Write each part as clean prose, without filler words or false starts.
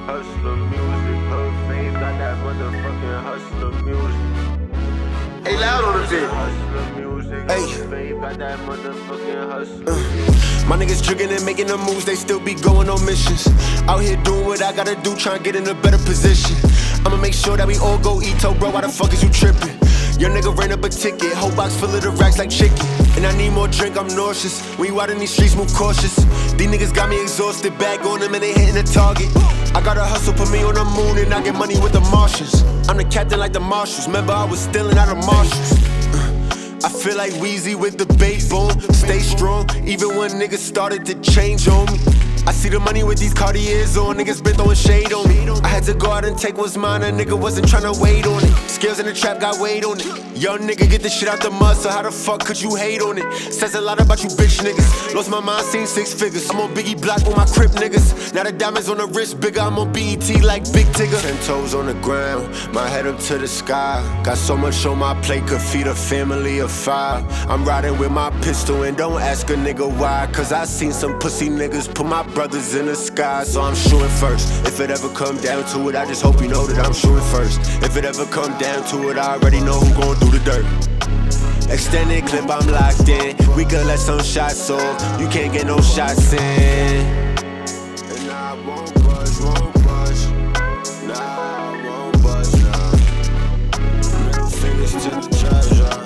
Hustler music, her fame got that motherfucking hustler music. Hey, loud on the beat. Hustler music, Hey. her fame got that motherfucking hustler. My niggas drinking and making the moves, they still be going on missions. Out here doing what I gotta do, trying to get in a better position. I'ma make sure that we all go eat, bro, why the fuck is you tripping? Your nigga ran up a ticket, whole box full of the racks like chicken. And I need more drink, I'm nauseous. When you out in these streets, move cautious. These niggas got me exhausted, bag on them and they hitting the target. I gotta hustle, put me on the moon and I get money with the Martians. I'm the captain like the Marshals, remember I was stealing out of Marshalls. I feel like Weezy with the bass boom. Stay strong, even when niggas started to change on me. I see the money with these Cartiers on, niggas been throwing shade on me. I had to go out and take what's mine, a nigga wasn't tryna wait on it. Skills in the trap got weight on it. Young nigga get this shit out the mud, so how the fuck could you hate on it? Says a lot about you bitch niggas. Lost my mind, seen 6 figures. I'm on Biggie Block with my Crip niggas. Now the diamonds on the wrist bigger, I'm on BET like Big Tigger. 10 toes on the ground, my head up to the sky. Got so much on my plate, could feed a family of 5. I'm riding with my pistol and don't ask a nigga why. Cause I seen some pussy niggas put my brothers in the sky. So I'm shooting first. If it ever come down to it, I just hope you know that I'm shooting first. If it ever come down to it, I already know who gon' do the dirt. Extended clip, I'm locked in. We could let some shots off. You can't get no shots in. And I won't budge, won't budge. Nah, I won't budge, nah. Middle fingers to the treasure.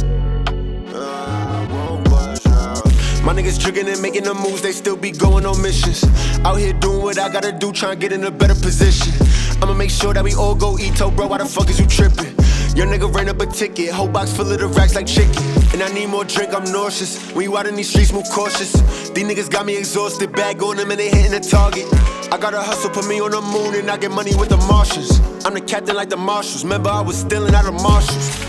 My niggas drinking and making the moves, they still be going on missions. Out here doing what I gotta do, trying to get in a better position. I'ma make sure that we all go eat, bro, why the fuck is you tripping? Your nigga ran up a ticket, whole box full of the racks like chicken. And I need more drink, I'm nauseous. When you out in these streets, move cautious. These niggas got me exhausted, bag on them and they hitting the target. I gotta hustle, put me on the moon and I get money with the Martians. I'm the captain like the Marshals, remember I was stealing out of Marshalls.